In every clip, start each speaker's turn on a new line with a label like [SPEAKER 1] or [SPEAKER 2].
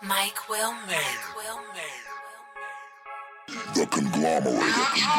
[SPEAKER 1] Mike Wilmer.
[SPEAKER 2] The conglomerate.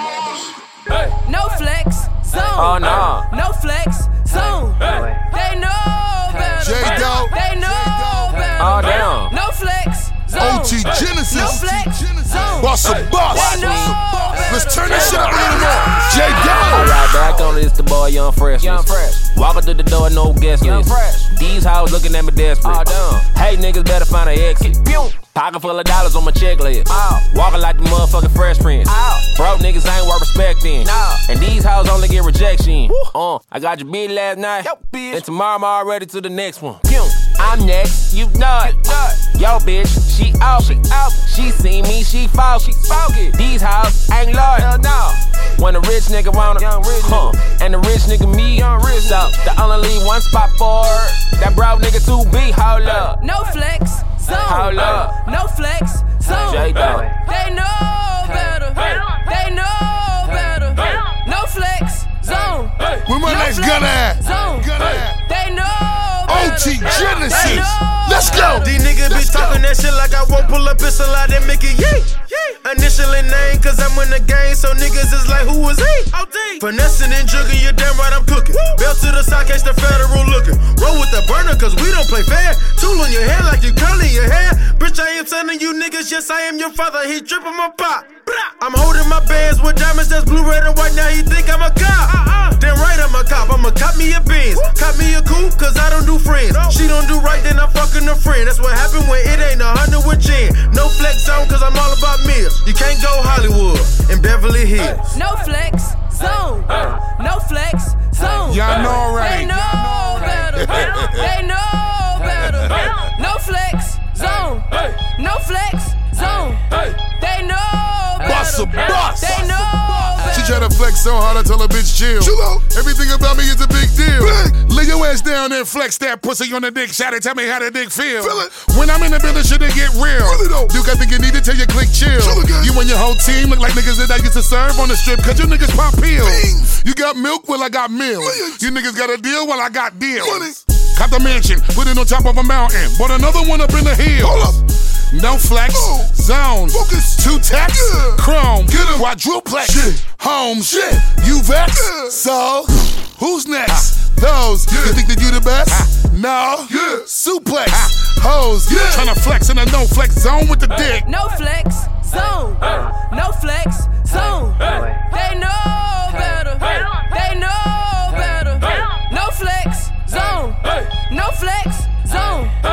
[SPEAKER 3] Hey.
[SPEAKER 4] No flex zone.
[SPEAKER 3] Oh no.
[SPEAKER 4] No flex zone.
[SPEAKER 3] Hey.
[SPEAKER 4] They know better.
[SPEAKER 5] J-Dope.
[SPEAKER 4] They know better.
[SPEAKER 3] Oh damn.
[SPEAKER 4] No flex zone.
[SPEAKER 5] OT Genesis.
[SPEAKER 4] No flex zone.
[SPEAKER 5] Bust a bus.
[SPEAKER 4] They know better.
[SPEAKER 5] Let's turn this shit up a little more. J-Dope.
[SPEAKER 3] Alright, back on it, it's the boy Young Fresh. Walking through the door, no guest list. These hoes looking at me desperate. Oh damn. Hey niggas better find an exit. Pocket full of dollars on my checklist. Walking like the motherfucking Fresh Prince. Broke niggas ain't worth respecting. And these hoes only get rejection. I got your beat last night. And tomorrow I'm already to the next one. I'm next, you know it. Yo bitch, she off it. She see me, she fall. These hoes ain't loyal. When a rich nigga want it, and the rich nigga me, so the only leave one spot for her. That broke nigga 2B, hold up.
[SPEAKER 4] No flex zone.
[SPEAKER 3] Hold up.
[SPEAKER 4] No flex zone.
[SPEAKER 3] J-Dope.
[SPEAKER 4] They know better. They know better. No flex zone.
[SPEAKER 5] Where my next gunner at?
[SPEAKER 4] Zone. They know better.
[SPEAKER 5] OT Genesis. Let's go.
[SPEAKER 6] These niggas be talking that shit like I won't pull a pistol out and make it yeet. Initially name, cause I'm in the game, so niggas is like, who is he? Finessing and jugging, you damn right I'm cooking. Belt to the side, catch the federal looking. Roll with the burner, cause we don't play fair. Tool on your head like you curling your hair. Bitch, I am telling you niggas, yes, I am your father. He dripping my pop. I'm holding my bands with diamonds that's blue, red, and white. Now he think I'm a cop. Then right, I'm a cop. I'ma cop me a Benz. Cop me a coupe, cause I don't do friends. She don't do right, then I'm fucking a friend. That's what happened when it ain't 100 with Jen. No flex zone, cause I'm all about meals. You can't go Hollywood and Beverly Hills.
[SPEAKER 4] No flex zone. No flex zone.
[SPEAKER 5] Y'all know already.
[SPEAKER 4] They know better. They know better. No flex zone. No flex zone. They know better.
[SPEAKER 5] Bust a bus.
[SPEAKER 4] They know better.
[SPEAKER 5] She try to flex so hard, I tell her bitch chill. Everything about me is a big deal. Lay your ass down and flex that pussy on the dick. Shout it, tell me how the dick feel. When I'm in the building, shit it get real. Duke, I think you need to tell your click chill. You and your whole team look like niggas that I used to serve on the strip, cause you niggas pop pills. You got milk, well I got milk. You niggas got a deal, well I got deals. Caught the mansion, put it on top of a mountain. Bought another one up in the hills. No flex, zone, two tax, chrome, quadruplex, homes, you vex, so who's next? Those, you think that you the best? No, suplex, hoes, tryna flex in a no flex zone with the dick.
[SPEAKER 4] No flex zone. No flex zone. They know better. They know better. No flex zone. No flex zone.